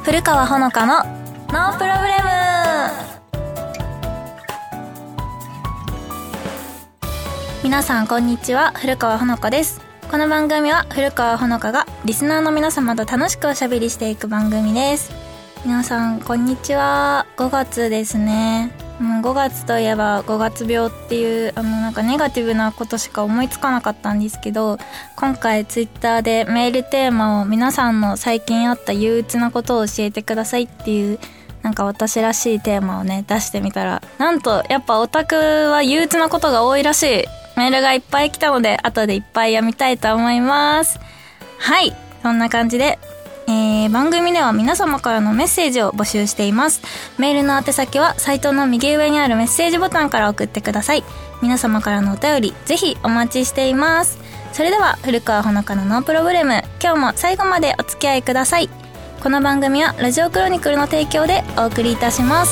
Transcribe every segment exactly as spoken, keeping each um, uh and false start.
古川ほのかのノープロブレム。皆さんこんにちは、古川ほのかです。この番組は古川ほのかがリスナーの皆様と楽しくおしゃべりしていく番組です。皆さんこんにちは。ごがつですね。もうごがつといえばごがつ病っていうあのなんかネガティブなことしか思いつかなかったんですけど、今回ツイッターでメールテーマを皆さんの最近あった憂鬱なことを教えてくださいっていうなんか私らしいテーマをね出してみたら、なんとやっぱオタクは憂鬱なことが多いらしい。メールがいっぱい来たので後でいっぱい読みたいと思います。はい、そんな感じでえー、番組では皆様からのメッセージを募集しています。メールの宛先はサイトの右上にあるメッセージボタンから送ってください。皆様からのお便りぜひお待ちしています。それでは古川ほのかのノープロブレム、今日も最後までお付き合いください。この番組はラジオクロニクルの提供でお送りいたします。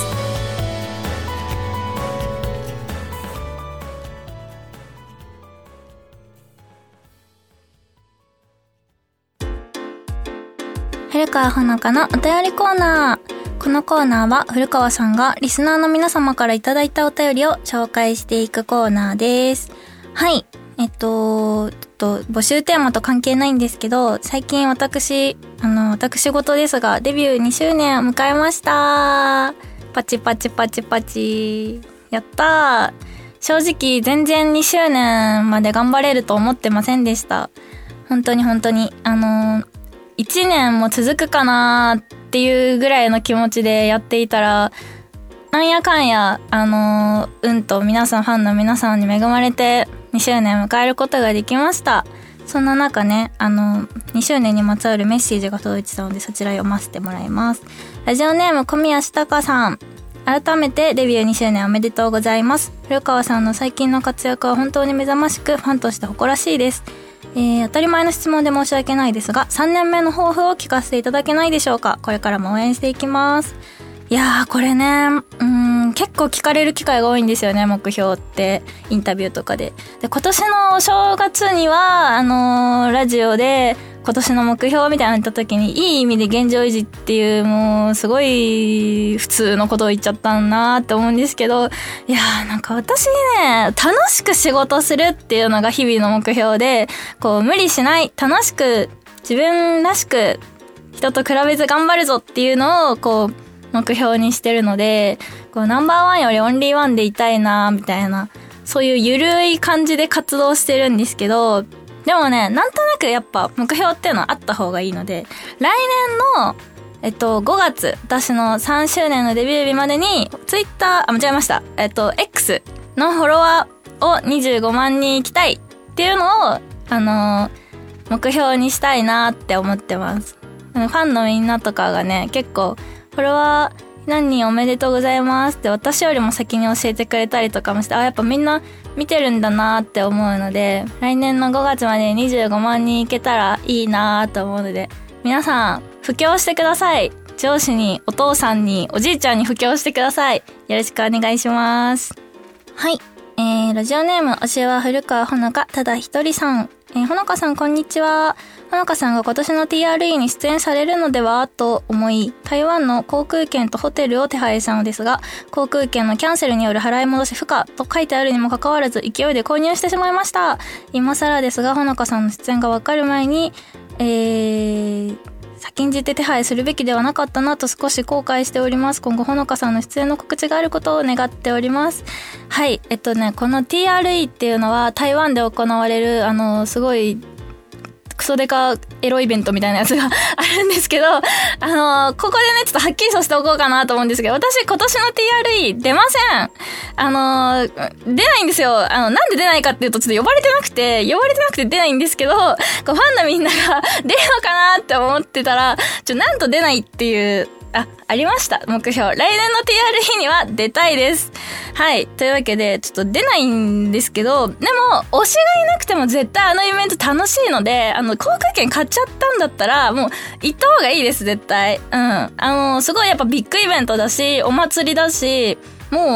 古川ほのかのお便りコーナー。このコーナーは古川さんがリスナーの皆様からいただいたお便りを紹介していくコーナーです。はい。えっと、ちょっと募集テーマと関係ないんですけど、最近私、あの、私事ですが、デビューにしゅうねんを迎えました。パチパチパチパチ。やったー。正直全然にしゅうねんまで頑張れると思ってませんでした。本当に本当に。あの、いちねんも続くかなーっていうぐらいの気持ちでやっていたら、なんやかんや、あのー、うんと皆さん、ファンの皆さんに恵まれてにしゅうねんを迎えることができました。そんな中ね、あの、にしゅうねんにまつわるメッセージが届いてたので、そちら読ませてもらいます。ラジオネーム小宮したかさん。改めてデビューにしゅうねんおめでとうございます。古川さんの最近の活躍は本当に目覚ましく、ファンとして誇らしいです。えー、当たり前の質問で申し訳ないですが、さんねんめの抱負を聞かせていただけないでしょうか。これからも応援していきます。いやー、これね、うーん、結構聞かれる機会が多いんですよね、目標って、インタビューとかで。で、今年のお正月には、あのー、ラジオで、今年の目標みたいなの言った時に、いい意味で現状維持っていう、もう、すごい、普通のことを言っちゃったなーって思うんですけど、いやー、なんか私ね、楽しく仕事するっていうのが日々の目標で、こう、無理しない、楽しく、自分らしく、人と比べず頑張るぞっていうのを、こう、目標にしてるので、こうナンバーワンよりオンリーワンでいたいなみたいな、そういうゆるい感じで活動してるんですけど、でもね、なんとなくやっぱ目標っていうのはあった方がいいので、来年のえっとごがつ、私のさんしゅうねんのデビュー日までにツイッター、あ、間違えました。えっと X のフォロワーをにじゅうごまんにん行きたいっていうのをあの目標にしたいなって思ってます。ファンのみんなとかがね、結構フォロワー何人おめでとうございますって私よりも先に教えてくれたりとかもして、あ、やっぱみんな見てるんだなって思うので、来年のごがつまでににじゅうごまんにんいけたらいいなと思うので、皆さん布教してください。上司に、お父さんに、おじいちゃんに布教してください。よろしくお願いします。はい、えー、ラジオネーム推しは古川ほのかただ一人さん。えー、ほのかさんこんにちは。ほのかさんが今年の ティーアールイー に出演されるのではと思い、台湾の航空券とホテルを手配したのですが、航空券のキャンセルによる払い戻し不可と書いてあるにもかかわらず勢いで購入してしまいました。今更ですが、ほのかさんの出演がわかる前に、えー、先んじて手配するべきではなかったなと少し後悔しております。今後ほのかさんの出演の告知があることを願っております。はい、えっとね、この ティーアールイー っていうのは台湾で行われる、あの、すごいクソデカエロイベントみたいなやつがあるんですけど、あのー、ここでね、ちょっとはっきりさせておこうかなと思うんですけど、私今年の ティーアールイー 出ません。あのー、出ないんですよ。あの、なんで出ないかっていうと、ちょっと呼ばれてなくて、呼ばれてなくて出ないんですけど、こうファンのみんなが出るのかなって思ってたら、ちょ、なんと出ないっていう、あ、ありました。目標。来年の ティーアールイー には出たいです。はい。というわけで、ちょっと出ないんですけど、でも、推しがいなくても絶対あのイベント楽しいので、あの、航空券買っちゃったんだったら、もう、行った方がいいです、絶対。うん。あの、すごいやっぱビッグイベントだし、お祭りだし、もう、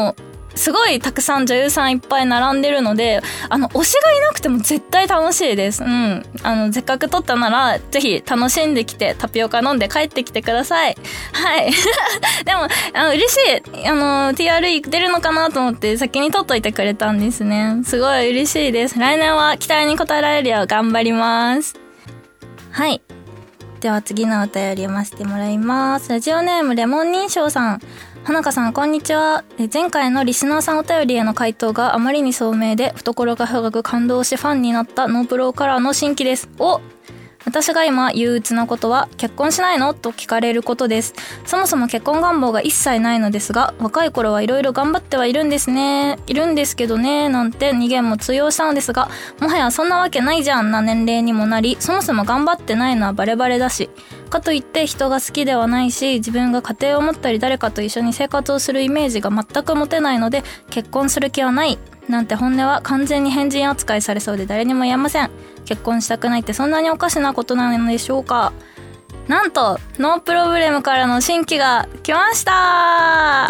すごいたくさん女優さんいっぱい並んでるので、あの、推しがいなくても絶対楽しいです。うん。あの、せっかく撮ったなら、ぜひ楽しんできて、タピオカ飲んで帰ってきてください。はい。でも、あの、嬉しい。あの、ティーアールイー 出るのかなと思って先に撮っといてくれたんですね。すごい嬉しいです。来年は期待に応えられるよう頑張ります。はい。では次のお便り読ませてもらいます。ラジオネームレモン認証さん。花香さん、こんにちは。前回のリスナーさんお便りへの回答があまりに聡明で、懐が深く感動しファンになったノープロカラーの新規です。お私が今憂鬱なことは、結婚しないのと聞かれることです。そもそも結婚願望が一切ないのですが、若い頃はいろいろ頑張ってはいるんですね。いるんですけどね、なんてに限も通用したのですが、もはやそんなわけないじゃんな年齢にもなり、そもそも頑張ってないのはバレバレだし、かといって人が好きではないし、自分が家庭を持ったり誰かと一緒に生活をするイメージが全く持てないので、結婚する気はないなんて本音は完全に変人扱いされそうで誰にも言えません。結婚したくないってそんなにおかしなことなのでしょうか。なんとノープロブレムからの新規が来ました。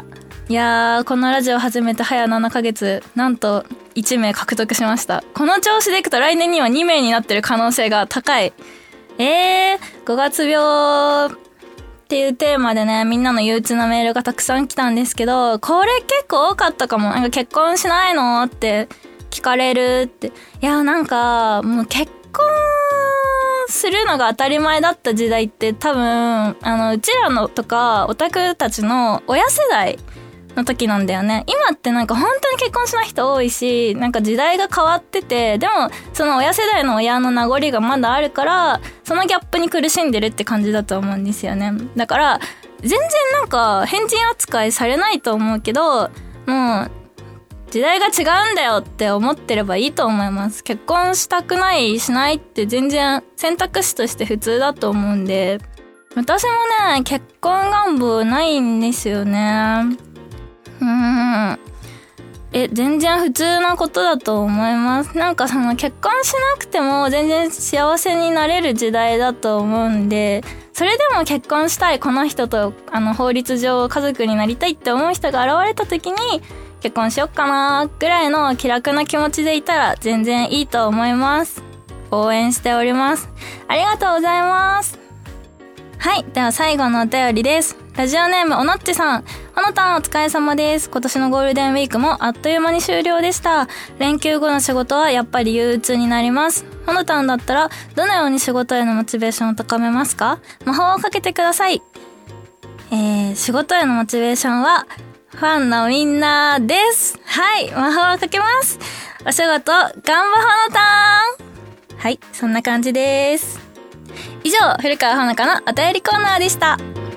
いやー、このラジオ始めて早ななかげつ、なんといちめい獲得しました。この調子でいくと来年にはにめいになってる可能性が高い。えー、ごがつ病っていうテーマでね、みんなの憂鬱なメールがたくさん来たんですけど、これ結構多かったかも。なんか結婚しないのって聞かれるって。いや、なんかもう結婚するのが当たり前だった時代って多分、あの、うちらのとかオタクたちの親世代の時なんだよね。今ってなんか本当に結婚しない人多いし、なんか時代が変わってて、でもその親世代の親の名残がまだあるから、そのギャップに苦しんでるって感じだと思うんですよね。だから全然なんか変人扱いされないと思うけど、もう時代が違うんだよって思ってればいいと思います。結婚したくないしないって全然選択肢として普通だと思うんで、私もね結婚願望ないんですよね。うーん。え、全然普通なことだと思います。なんかその結婚しなくても全然幸せになれる時代だと思うんで、それでも結婚したい、この人とあの法律上家族になりたいって思う人が現れた時に結婚しよっかなぐらいの気楽な気持ちでいたら全然いいと思います。応援しております。ありがとうございます。はい、では最後のお便りです。ラジオネームおなっちさん。ほのたんお疲れ様です。今年のゴールデンウィークもあっという間に終了でした。連休後の仕事はやっぱり憂鬱になります。ほのたんだったらどのように仕事へのモチベーションを高めますか？魔法をかけてください。えー、仕事へのモチベーションはファンのみんなです。はい、魔法をかけます。お仕事頑張ほのたん。はい、そんな感じです。以上、古川ほのかのお便りコーナーでした。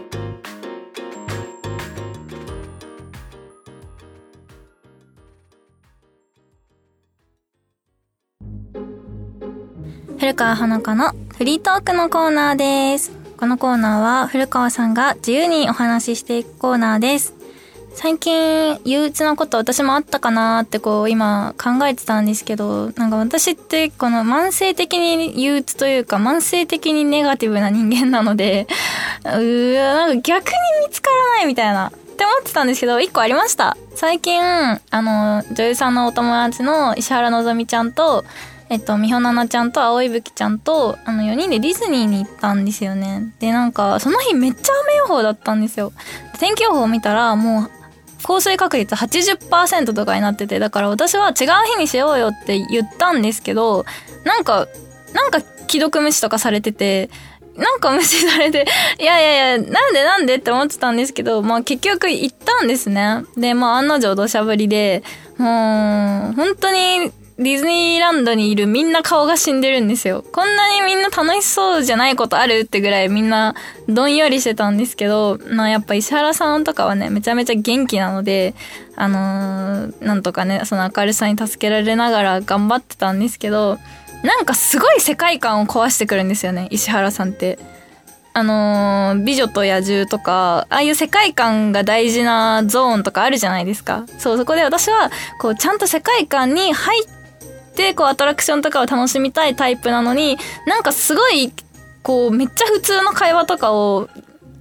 古川ほのかのフリートークのコーナーです。このコーナーは古川さんが自由にお話ししていくコーナーです。最近憂鬱なこと私もあったかなーってこう今考えてたんですけど、なんか私ってこの慢性的に憂鬱というか慢性的にネガティブな人間なので、うーなんか逆に見つからないみたいなって思ってたんですけど、一個ありました。最近あの女優さんのお友達の石原のぞみちゃんとえっと、みほななちゃんと青いぶきちゃんと、あの、よにんでディズニーに行ったんですよね。で、なんか、その日めっちゃ雨予報だったんですよ。天気予報を見たら、もう、降水確率 はちじゅっパーセント とかになってて、だから私は違う日にしようよって言ったんですけど、なんか、なんか既読無視とかされてて、なんか無視されて、いやいやいや、なんでなんでって思ってたんですけど、まあ結局行ったんですね。で、まあ案の定土砂降りで、もう、本当に、ディズニーランドにいるみんな顔が死んでるんですよ。こんなにみんな楽しそうじゃないことあるってぐらいみんなどんよりしてたんですけど、まあやっぱ石原さんとかはね、めちゃめちゃ元気なので、あのー、なんとかね、その明るさに助けられながら頑張ってたんですけど、なんかすごい世界観を壊してくるんですよね、石原さんって。あのー、美女と野獣とか、ああいう世界観が大事なゾーンとかあるじゃないですか。そう、そこで私は、こう、ちゃんと世界観に入って、で、こうアトラクションとかを楽しみたいタイプなのに、なんかすごいこうめっちゃ普通の会話とかを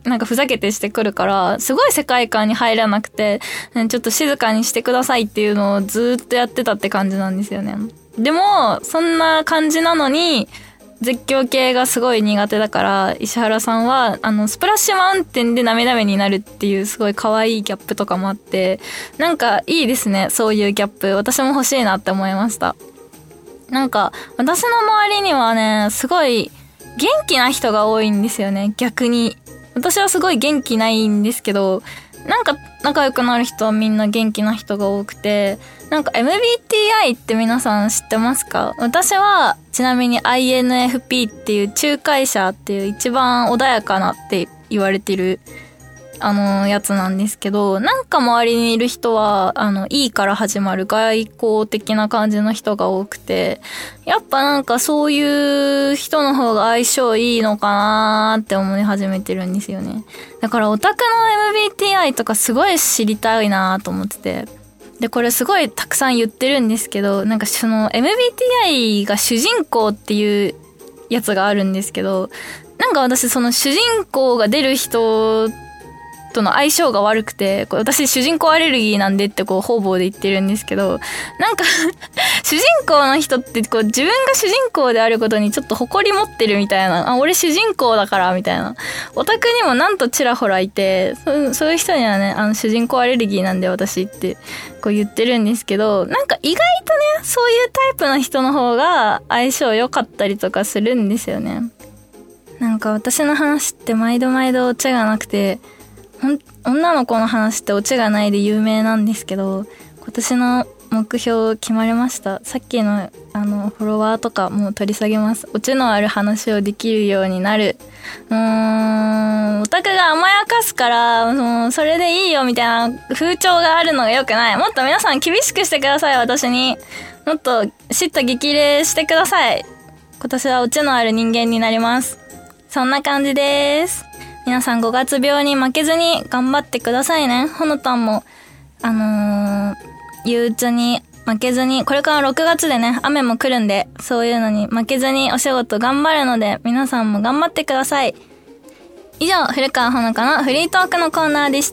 なんかふざけてしてくるから、すごい世界観に入らなくて、ちょっと静かにしてくださいっていうのをずっとやってたって感じなんですよね。でも、そんな感じなのに、絶叫系がすごい苦手だから、石原さんは、あの、スプラッシュマウンテンで涙目になるっていうすごい可愛いギャップとかもあって、なんかいいですね、そういうギャップ。私も欲しいなって思いました。なんか、私の周りにはね、すごい元気な人が多いんですよね、逆に。私はすごい元気ないんですけど、なんか仲良くなる人はみんな元気な人が多くて、なんか エムビーティーアイ って皆さん知ってますか？私はちなみに アイエヌエフピー っていう仲介者っていう一番穏やかなって言われてるあのやつなんですけど、なんか周りにいる人はあの E から始まる外交的な感じの人が多くて、やっぱなんかそういう人の方が相性いいのかなーって思い始めてるんですよね。だからオタクの エムビーティーアイ とかすごい知りたいなと思ってて、でこれすごいたくさん言ってるんですけど、なんかその エムビーティーアイ が主人公っていうやつがあるんですけど、なんか私その主人公が出る人との相性が悪くて、こう私主人公アレルギーなんでってこう方々で言ってるんですけど、なんか主人公の人ってこう自分が主人公であることにちょっと誇り持ってるみたいな、あ、俺主人公だからみたいなオタクにもなんとちらほらいて、そ そういう人にはね、あの主人公アレルギーなんで私ってこう言ってるんですけど、なんか意外とね、そういうタイプの人の方が相性良かったりとかするんですよね。なんか私の話って毎度毎度オチがなくて、女の子の話ってオチがないで有名なんですけど、今年の目標決まりました。さっきのあのフォロワーとかもう取り下げます。オチのある話をできるようになる。うーん、オタクが甘やかすからもうそれでいいよみたいな風潮があるのが良くない。もっと皆さん厳しくしてください。私にもっと叱咤激励してください。今年はオチのある人間になります。そんな感じです。皆さんごがつ病に負けずに頑張ってくださいね。ほのたんも、あのー、憂鬱に負けずに、これからろくがつでね、雨も来るんで、そういうのに負けずにお仕事頑張るので、皆さんも頑張ってください。以上、古川ほのかのフリートークのコーナーでした。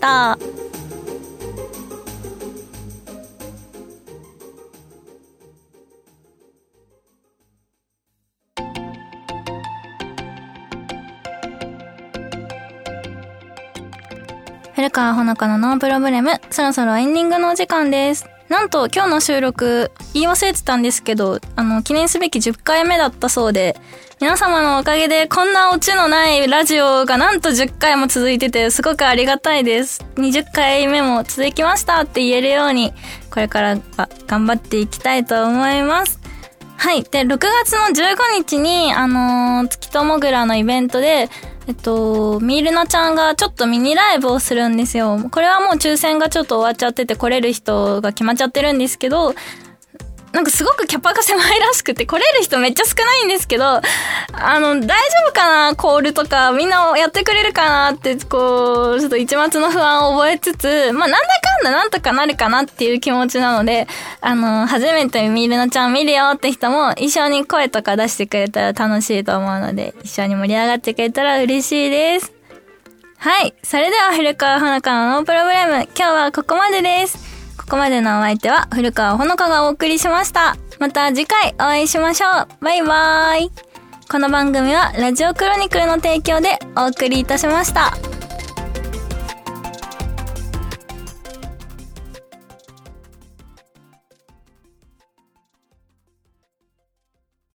古川ほのかのノープロブレム、そろそろエンディングのお時間です。なんと今日の収録言い忘れてたんですけど、あの記念すべきじゅっかいめだったそうで、皆様のおかげでこんなオチのないラジオがなんとじゅっかいも続いててすごくありがたいです。にじゅっかいめも続きましたって言えるようにこれからは頑張っていきたいと思います。はい。で、ろくがつのじゅうごにちにあのー、月ともぐらのイベントでえっと、ミールナちゃんがちょっとミニライブをするんですよ。これはもう抽選がちょっと終わっちゃってて来れる人が決まっちゃってるんですけど、なんかすごくキャパが狭いらしくて来れる人めっちゃ少ないんですけど、あの、大丈夫かなコールとかみんなやってくれるかなってこう、ちょっと一抹の不安を覚えつつ、まあなんだかんだなんとかなるかなっていう気持ちなので、あの、初めてミールナちゃん見るよって人も一緒に声とか出してくれたら楽しいと思うので、一緒に盛り上がってくれたら嬉しいです。はい。それでは古川ほのかのノープロブレム、今日はここまでです。ここまでのお相手は古川ほのかがお送りしました。また次回お会いしましょう。バイバーイ。この番組はラジオクロニクルの提供でお送りいたしました。